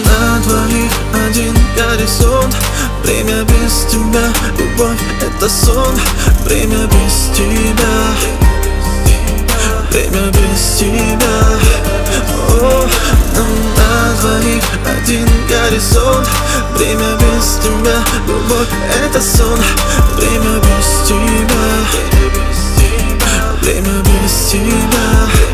на двоих один горизонт. Время без тебя, любовь — это сон. Время без тебя, время без тебя. О, нам на двоих один горизонт. Время без тебя, любовь — это сон. Время без тебя, время без тебя.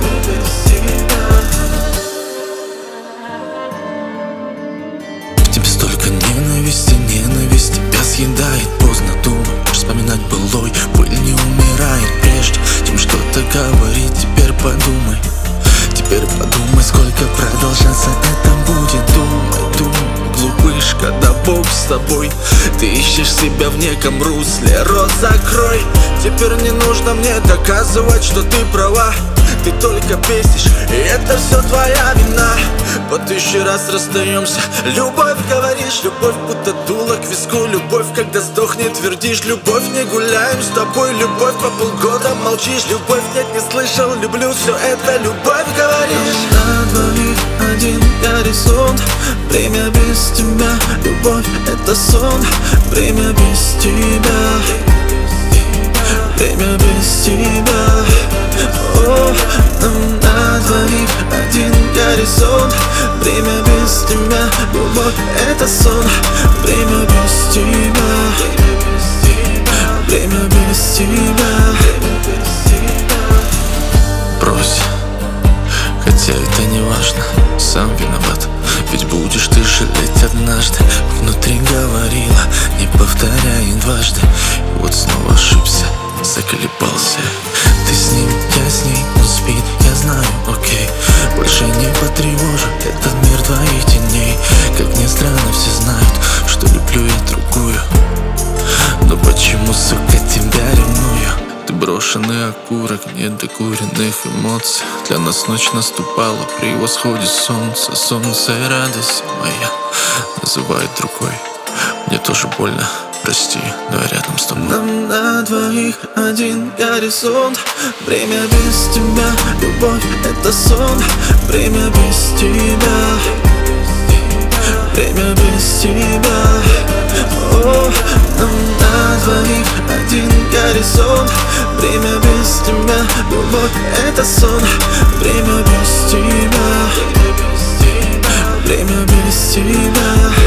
В тебе столько ненависти, ненависть тебя съедает. Поздно думаешь, вспоминать былой. Пыль не умирает прежде, чем что-то говорить. Теперь подумай, сколько продолжаться это будет. Думай, думай, глупыш, когда Бог с тобой. Ты ищешь себя в неком русле, рот закрой. Теперь не нужно мне доказывать, что ты права. Ты только бесишь, и это все твоя вина. По 1000 раз расстаемся. Любовь, говоришь, любовь будто дуло к виску. Любовь, когда сдохнет, твердишь. Любовь, не гуляем с тобой. Любовь, по полгода молчишь. Любовь, нет, не слышал, люблю, все это любовь, говоришь. На двоих один горизонт. Время без тебя, любовь — это сон. Время без тебя, время без тебя. О, нам на двоих один горизонт. Время без тебя, любовь — это сон. Время без тебя, время без тебя. Брось, хотя это не важно, сам виноват. Ведь будешь ты жалеть однажды. Внутри говорила, не повторяй дважды. И вот снова ошибся, заколебался. Ты с ним, я с ней, он спит, я знаю, окей. Больше не потревожу этот мир твоих теней. Как ни странно, все знают, что люблю я другую. Но почему, сука, тебя ревную? Ты брошенный окурок, нет докуренных эмоций. Для нас ночь наступала при восходе солнца. Солнце и радость моя называет другой. Мне тоже больно, прости, но я рядом с тобой. Нам на двоих один горизонт. Время без тебя, любовь — это сон. Время без тебя, время без тебя. О, нам на двоих один горизонт. Время без тебя, любовь — это сон. Время без тебя, время без тебя.